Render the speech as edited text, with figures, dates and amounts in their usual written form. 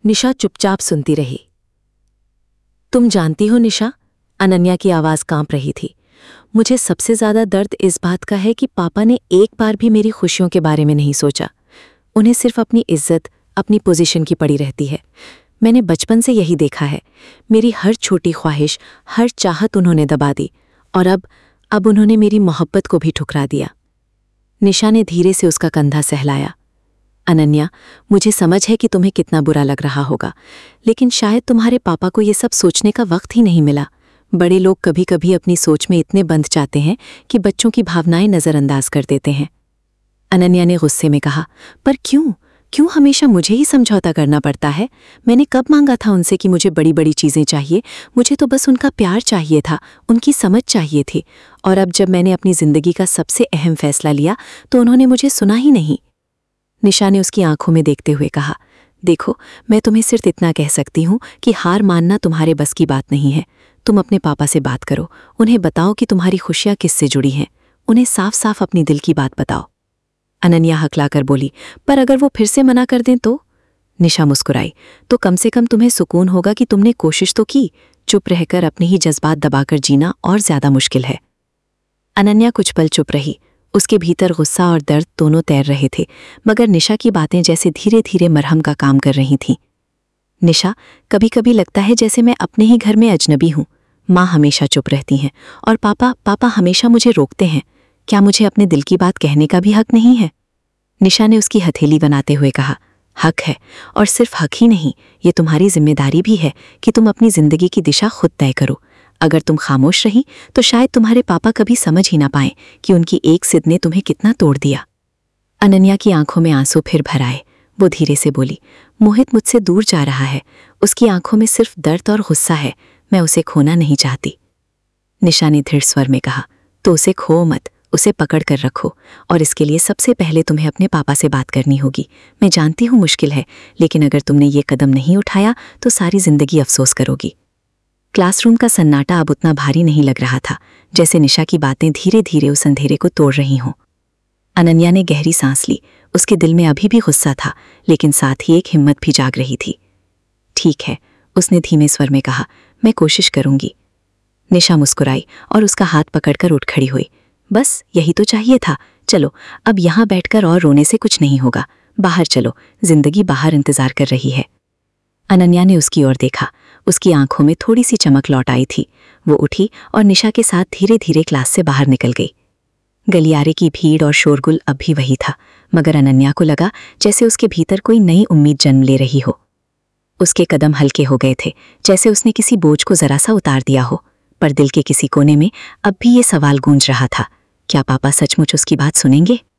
निशा चुपचाप सुनती रही। तुम जानती हो निशा, अनन्या की आवाज कांप रही थी, मुझे सबसे ज्यादा दर्द इस बात का है कि पापा ने एक बार भी मेरी खुशियों के बारे में नहीं सोचा। उन्हें सिर्फ अपनी इज्जत, अपनी पोजीशन की पड़ी रहती है। मैंने बचपन से यही देखा है। मेरी हर छोटी ख्वाहिश, हर चाहत उन्होंने दबा दी, और अब उन्होंने मेरी मोहब्बत को भी ठुकरा दिया। निशा ने धीरे से उसका कंधा सहलाया। अनन्या, मुझे समझ है कि तुम्हें कितना बुरा लग रहा होगा, लेकिन शायद तुम्हारे पापा को ये सब सोचने का वक्त ही नहीं मिला। बड़े लोग कभी कभी अपनी सोच में इतने बंध जाते हैं कि बच्चों की भावनाएं नज़रअंदाज कर देते हैं। अनन्या ने गुस्से में कहा, पर क्यों क्यों हमेशा मुझे ही समझौता करना पड़ता है? मैंने कब मांगा था उनसे कि मुझे बड़ी बड़ी चीज़ें चाहिए? मुझे तो बस उनका प्यार चाहिए था, उनकी समझ चाहिए थी। और अब जब मैंने अपनी ज़िंदगी का सबसे अहम फैसला लिया तो उन्होंने मुझे सुना ही नहीं। निशा ने उसकी आंखों में देखते हुए कहा, देखो, मैं तुम्हें सिर्फ इतना कह सकती हूँ कि हार मानना तुम्हारे बस की बात नहीं है। तुम अपने पापा से बात करो, उन्हें बताओ कि तुम्हारी खुशियाँ किससे जुड़ी हैं। उन्हें साफ साफ अपनी दिल की बात बताओ। अनन्या हकलाकर बोली, पर अगर वो फिर से मना कर दें तो? निशा मुस्कुराई, तो कम से कम तुम्हें सुकून होगा कि तुमने कोशिश तो की। चुप रहकर अपने ही जज्बात दबाकर जीना और ज्यादा मुश्किल है। अनन्या कुछ पल चुप रही। उसके भीतर गुस्सा और दर्द दोनों तैर रहे थे, मगर निशा की बातें जैसे धीरे धीरे मरहम का काम कर रही थीं। निशा, कभी कभी लगता है जैसे मैं अपने ही घर में अजनबी हूँ। माँ हमेशा चुप रहती हैं और पापा हमेशा मुझे रोकते हैं। क्या मुझे अपने दिल की बात कहने का भी हक नहीं है? निशा ने उसकी हथेली बनाते हुए कहा, हक है, और सिर्फ हक ही नहीं, ये तुम्हारी जिम्मेदारी भी है कि तुम अपनी जिंदगी की दिशा खुद तय करो। अगर तुम खामोश रही तो शायद तुम्हारे पापा कभी समझ ही ना पाए कि उनकी एक जिद ने तुम्हें कितना तोड़ दिया। अनन्या की आंखों में आंसू फिर भर आए। वो धीरे से बोली, मोहित मुझसे दूर जा रहा है। उसकी आंखों में सिर्फ दर्द और गुस्सा है। मैं उसे खोना नहीं चाहती। निशा ने दृढ़ स्वर में कहा, तो उसे खो मत, उसे पकड़ कर रखो, और इसके लिए सबसे पहले तुम्हें अपने पापा से बात करनी होगी। मैं जानती हूँ मुश्किल है, लेकिन अगर तुमने ये कदम नहीं उठाया तो सारी जिंदगी अफसोस करोगी। क्लासरूम का सन्नाटा अब उतना भारी नहीं लग रहा था, जैसे निशा की बातें धीरे धीरे उस अंधेरे को तोड़ रही हों। अनन्या ने गहरी सांस ली। उसके दिल में अभी भी गुस्सा था, लेकिन साथ ही एक हिम्मत भी जाग रही थी। ठीक है, उसने धीमे स्वर में कहा, मैं कोशिश करूंगी। निशा मुस्कुराई और उसका हाथ पकड़कर उठ खड़ी हुई। बस यही तो चाहिए था। चलो, अब यहाँ बैठकर और रोने से कुछ नहीं होगा। बाहर चलो, जिंदगी बाहर इंतजार कर रही है। अनन्या ने उसकी ओर देखा। उसकी आंखों में थोड़ी सी चमक लौट आई थी। वो उठी और निशा के साथ धीरे धीरे क्लास से बाहर निकल गई। गलियारे की भीड़ और शोरगुल अब भी वही था, मगर अनन्या को लगा जैसे उसके भीतर कोई नई उम्मीद जन्म ले रही हो। उसके कदम हल्के हो गए थे, जैसे उसने किसी बोझ को जरा सा उतार दिया हो। पर दिल के किसी कोने में अब भी ये सवाल गूंज रहा था, क्या पापा सचमुच उसकी बात सुनेंगे?